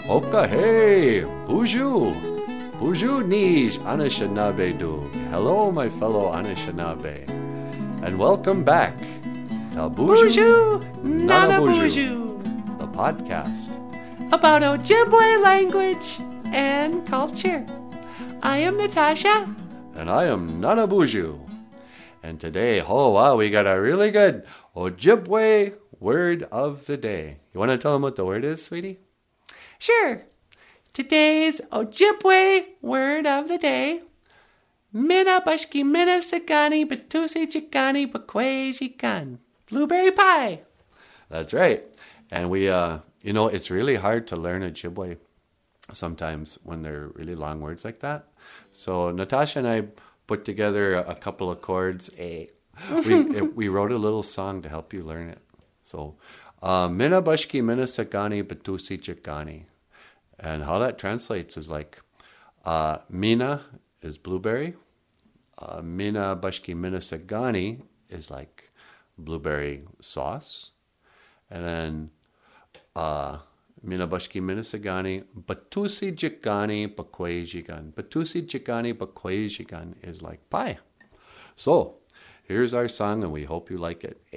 Hey, bonjour. Bonjour, Nij Anishinaabe Du. Hello, my fellow Anishinaabe. And welcome back to Bonjour, Nana Bonjour, the podcast about Ojibwe language and culture. I am Natasha. And I am Nana Bonjour. And today, we got a really good Ojibwe word of the day. You want to tell them what the word is, sweetie? Sure. Today's Ojibwe word of the day: Mina Bashki Mina Sagani Batusi Chikani Bakwe Jikan. Blueberry pie. That's right. And we, it's really hard to learn Ojibwe sometimes when they're really long words like that. So Natasha and I put together a couple of chords. We wrote a little song to help you learn it. So, Mina Bashki Mina Sagani Batusi Chikani. And how that translates is like, Mina is blueberry. Mina Bashki Mina Sagani is like blueberry sauce. And then, Mina Bashki Mina Sagani Batusi Jikani Bakwe Jigan. Batusi Jikani Bakwe Jigan is like pie. So, here's our song, and we hope you like it.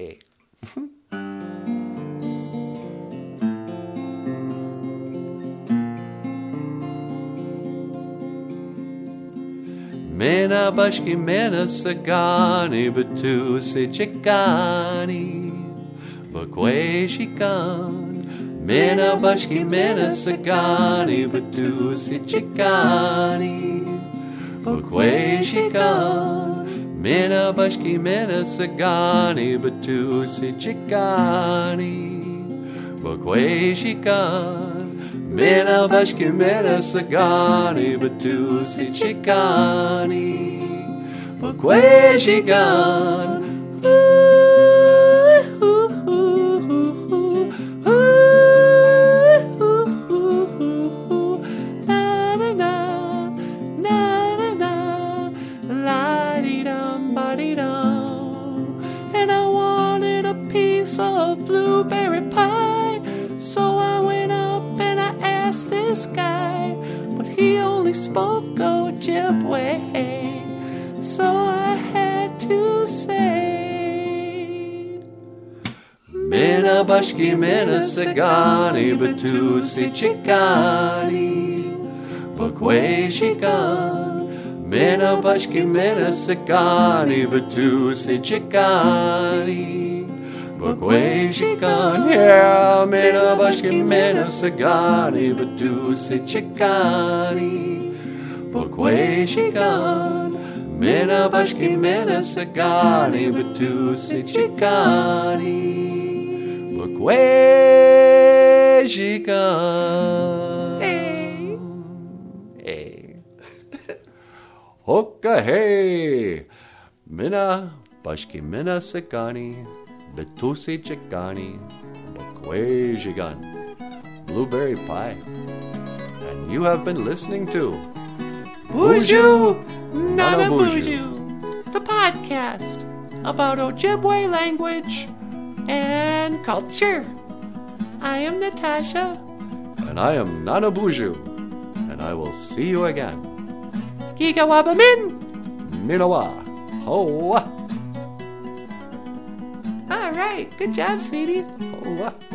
Mina Bashki Mina Sagani Batusi Jikani Bakwe Jigan. Mina Bashki Mina Sagani Batusi Chikani Bakwe Jigan. Mina Bashki Mina Sagani Batusi Chikani Bakwe Jigan. Mina Bashki Mina Sagani Batusi Chikani Bakwe Jigan. And I wanted a piece of blueberry pie, so I went up and I asked this guy, but he only spoke Ojibwe, so I had to say, Mina Bashki Mina Sagani Batusi Chikani Bakwe Jigan. Mina Bashki Mina Sagani Batusi Chikani Bakwe Jigan. Yeah, Mina Bashki Mina Sagani Batusi Chikani Bakwe Jigan. Mina Bashki Mina Sagani Batusi Chikani Bakwe Jigan. Hey, Mina Bashki Mina Sagani Batusi Chikani Bakwe Jigan. Blueberry pie. And you have been listening to Bonjour, Nana Bonjour, the podcast about Ojibwe language and culture. I am Natasha. And I am Nana Bonjour. And I will see you again. Gigawabamin. Minawa. Hoa. All right, good job, sweetie. Hoa.